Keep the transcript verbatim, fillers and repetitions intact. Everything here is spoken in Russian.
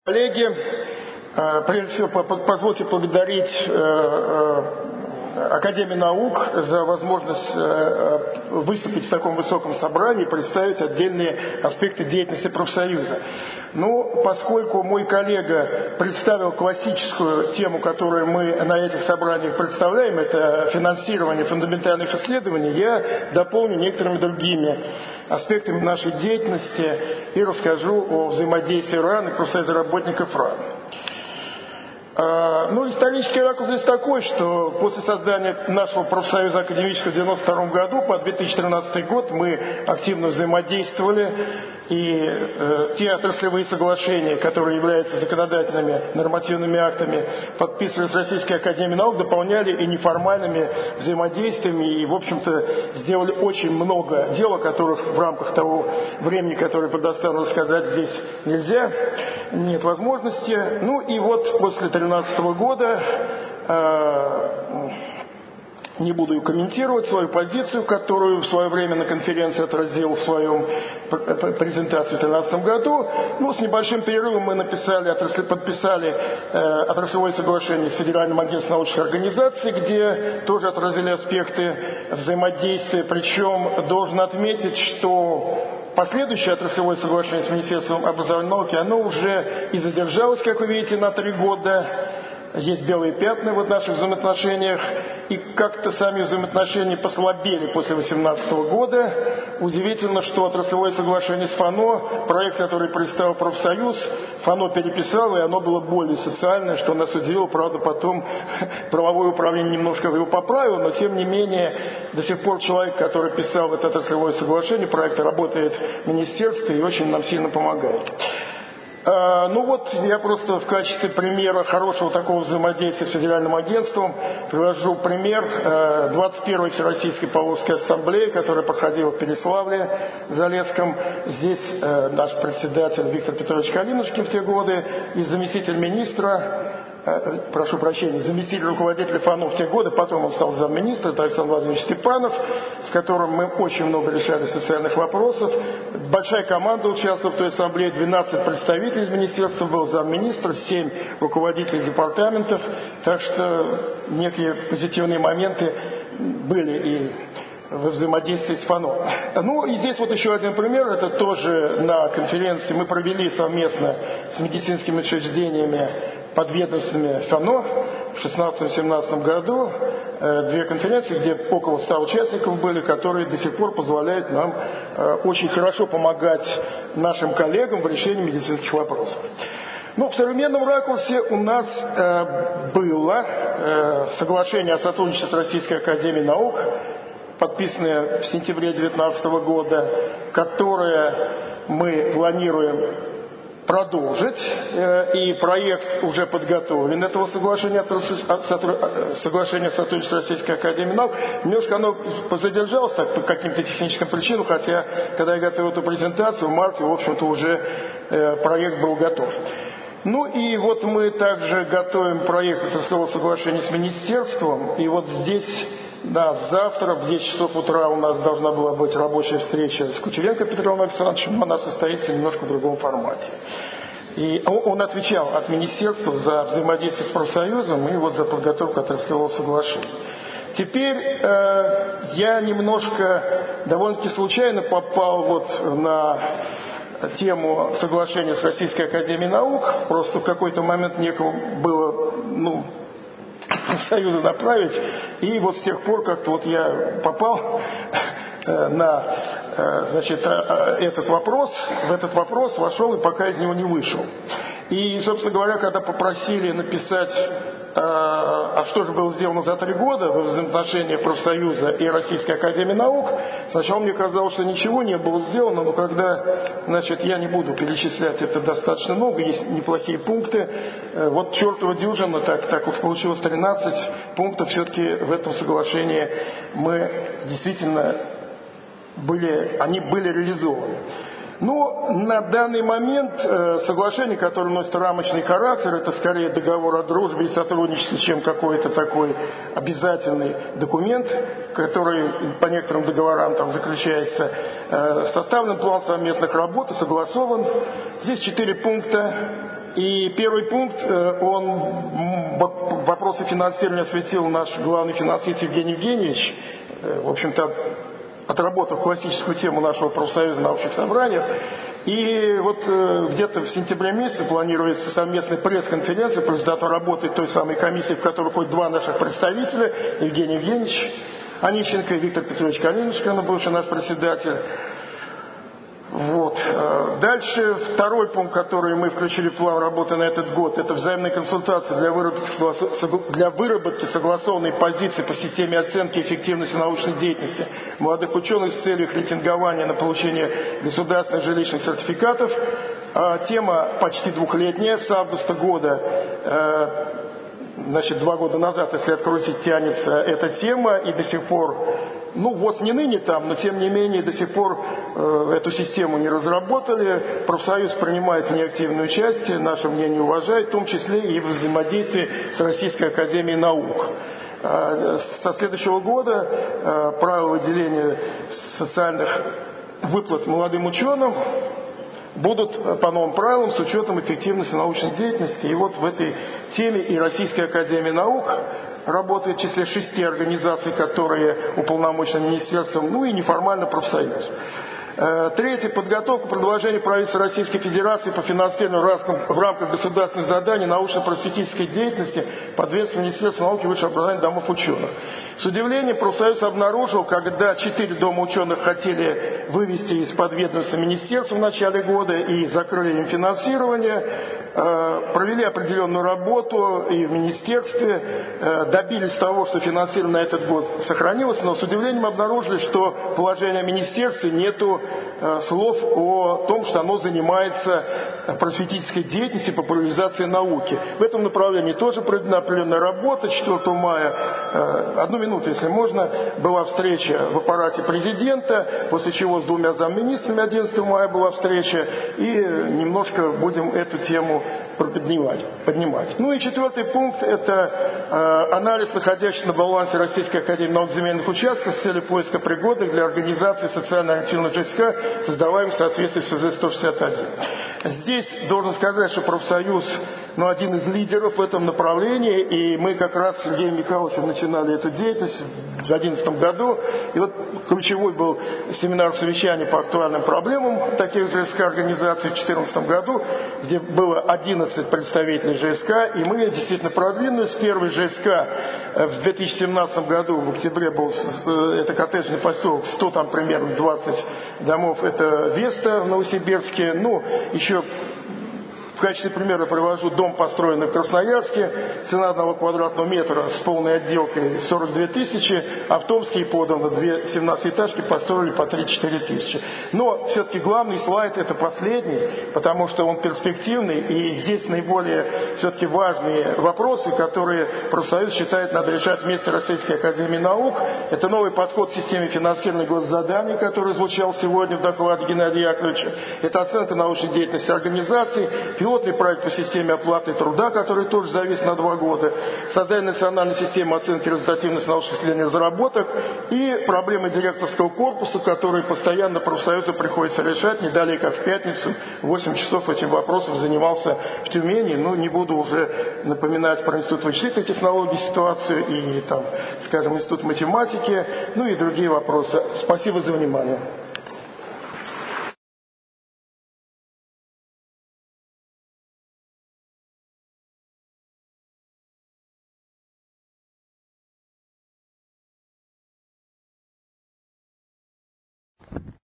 Коллеги, прежде всего позвольте поблагодарить Академию наук за возможность выступить в таком высоком собрании и представить отдельные аспекты деятельности профсоюза. Но поскольку мой коллега представил классическую тему, которую мы на этих собраниях представляем, это финансирование фундаментальных исследований, я дополню некоторыми другими аспектами нашей деятельности и расскажу о взаимодействии РАН и профсоюза работников РАН. Ну, исторический ракурс здесь такой, что после создания нашего профсоюза академического в девяносто втором году по две тысячи тринадцатый год мы активно взаимодействовали, и э, те отраслевые соглашения, которые являются законодательными нормативными актами, подписывались Российской академией наук, дополняли и неформальными взаимодействиями, и, в общем-то, сделали очень много дел, о которых в рамках того времени, которое предоставлено сказать, здесь нельзя, нет возможности. Ну и вот после две тысячи тринадцатого года э, не буду ее комментировать, свою позицию, которую в свое время на конференции отразил в своем презентации в две тысячи тринадцатом году. Ну, с небольшим перерывом мы написали, отрасли, подписали э, отраслевое соглашение с Федеральным агентством научных организаций, где тоже отразили аспекты взаимодействия. Причем должен отметить, что последующее отраслевое соглашение с Министерством образования и науки, оно уже и задержалось, как вы видите, на три года. Есть белые пятна в наших взаимоотношениях, и как-то сами взаимоотношения послабели после две тысячи восемнадцатого года. Удивительно, что отраслевое соглашение с ФАНО, проект, который представил профсоюз, ФАНО переписал, и оно было более социальное, что нас удивило. Правда, потом правовое управление немножко его поправило, но тем не менее до сих пор человек, который писал это отраслевое соглашение, проект работает в министерстве и очень нам сильно помогает. Uh, ну вот, я просто в качестве примера хорошего такого взаимодействия с Федеральным агентством привожу пример uh, двадцать первой Всероссийской Поволжской ассамблеи, которая проходила в Переславле, Залесском. Здесь uh, наш председатель Виктор Петрович Калинушкин в те годы и заместитель министра, uh, прошу прощения, заместитель руководителя ФАНО в те годы, потом он стал замминистра, это Александр Владимирович Степанов, с которым мы очень много решали социальных вопросов. Большая команда участвовала в той ассамблее, двенадцать представителей из министерства, был замминистра, семь руководителей департаментов, так что некие позитивные моменты были и во взаимодействии с ФАНО. Ну и здесь вот еще один пример, это тоже на конференции мы провели совместно с медицинскими учреждениями подведомственными ФАНО в шестнадцатом-семнадцатом году, две конференции, где около ста участников были, которые до сих пор позволяют нам очень хорошо помогать нашим коллегам в решении медицинских вопросов. Ну, в современном ракурсе у нас э, было э, соглашение о сотрудничестве с Российской академией наук, подписанное в сентябре две тысячи девятнадцатого года, которое мы планируем продолжить, и проект уже подготовлен этого соглашения, соглашения о сотрудничестве с Российской академией наук. Немножко оно позадержалось так, по каким-то техническим причинам, хотя, когда я готовил эту презентацию, в марте, в общем-то, уже проект был готов. Ну и вот мы также готовим проект отраслевого соглашения с министерством, и вот здесь, да, завтра в десять часов утра у нас должна была быть рабочая встреча с Кучеренко Петром Александровичем, но она состоится немножко в другом формате. И он отвечал от министерства за взаимодействие с профсоюзом и вот за подготовку отраслевого соглашения. Теперь э, я немножко довольно-таки случайно попал вот на тему соглашения с Российской академией наук. Просто в какой-то момент некого было, ну, профсоюза направить, и вот с тех пор как-то вот я попал на, значит, этот вопрос, в этот вопрос вошел и пока из него не вышел. И, собственно говоря, когда попросили написать, а что же было сделано за три года во взаимоотношениях профсоюза и Российской академии наук, сначала мне казалось, что ничего не было сделано, но когда, значит, я не буду перечислять, это достаточно много, есть неплохие пункты. Вот чертова дюжина, так, так уж получилось, тринадцать пунктов все-таки в этом соглашении мы действительно были, они были реализованы. Но на данный момент э, соглашение, которое носит рамочный характер, это скорее договор о дружбе и сотрудничестве, чем какой-то такой обязательный документ, который по некоторым договорам там заключается. Э, составлен план совместных работ и согласован. Здесь четыре пункта. И первый пункт, он вопросы финансирования осветил наш главный финансист Евгений Евгеньевич, в общем-то, отработав классическую тему нашего профсоюза на общих собраниях. И вот где-то в сентябре месяце планируется совместная пресс-конференция по результату работы той самой комиссии, в которой ходят два наших представителя, Евгений Евгеньевич Онищенко и Виктор Петрович Калинушка, бывший наш председатель. Вот. Дальше второй пункт, который мы включили в план работы на этот год, это взаимные консультации для выработки, для выработки согласованной позиции по системе оценки эффективности научной деятельности молодых ученых с целью их рейтингования на получение государственных жилищных сертификатов. Тема почти двухлетняя, с августа года, значит, два года назад, если открутить, тянется эта тема, и до сих пор, ну вот не ныне там, но тем не менее до сих пор э, эту систему не разработали. Профсоюз принимает в ней активное участие, наше мнение уважает, в том числе и в взаимодействии с Российской академией наук. Э, со следующего года э, правила выделения социальных выплат молодым ученым будут по новым правилам с учетом эффективности научной деятельности. И вот в этой теме и Российская академия наук работает в числе шести организаций, которые уполномочены министерством, ну и неформально профсоюз. Третье. Подготовка продолжения правительства Российской Федерации по финансированию в рамках государственных заданий научно-просветительской деятельности под ведомством Министерства науки и высшего образования домов ученых. С удивлением профсоюз обнаружил, когда четыре дома ученых хотели вывести из-под ведомства министерства в начале года и закрыли им финансирование, провели определенную работу и в министерстве, добились того, что финансирование на этот год сохранилось, но с удивлением обнаружили, что в положении министерства нету слов о том, что оно занимается просветительской деятельностью, популяризацией науки. В этом направлении тоже проведена определенная работа. четвёртого мая, одну минуту, если можно, была встреча в аппарате президента, после чего с двумя замминистрами одиннадцатого мая была встреча, и немножко будем эту тему поднимать. поднимать. Ну и четвертый пункт – это э, анализ находящихся на балансе Российской академии наук земельных участков с целью поиска пригодных для организации социально активных ЖСК, создаваемых в соответствии с УЗ сто шестьдесят один. Здесь должен сказать, что профсоюз, ну, один из лидеров в этом направлении, и мы как раз с Сергеем Михайловичем начинали эту деятельность в две тысячи одиннадцатом году, и вот ключевой был семинар совещания по актуальным проблемам таких ЖСК организаций в две тысячи четырнадцатом году, где было одиннадцать представителей ЖСК, и мы действительно продвинулись. Первый ЖСК в две тысячи семнадцатом году, в октябре, был, это коттеджный поселок, сто там примерно двадцать домов, это Веста в Новосибирске, ну, еще в качестве примера привожу дом, построенный в Красноярске, цена одного квадратного метра с полной отделкой сорок две тысячи, а в Томске и подано две семнадцатиэтажки построили по три-четыре тысячи. Но все-таки главный слайд это последний, потому что он перспективный, и здесь наиболее все-таки важные вопросы, которые профсоюз считает надо решать вместе с Российской академией наук. Это новый подход к системе финансирования госзаданий, который звучал сегодня в докладе Геннадия Яковлевича. Это оценка научной деятельности организаций, пилотный проект по системе оплаты труда, который тоже завис на два года, создание национальной системы оценки результативности научных исследований и разработок и проблемы директорского корпуса, которые постоянно профсоюзу приходится решать. Не далее, как в пятницу, восемь часов этим вопросом занимался в Тюмени. Ну, не буду уже напоминать про Институт вычислительных технологий ситуацию и, там, скажем, Институт математики, ну и другие вопросы. Спасибо за внимание.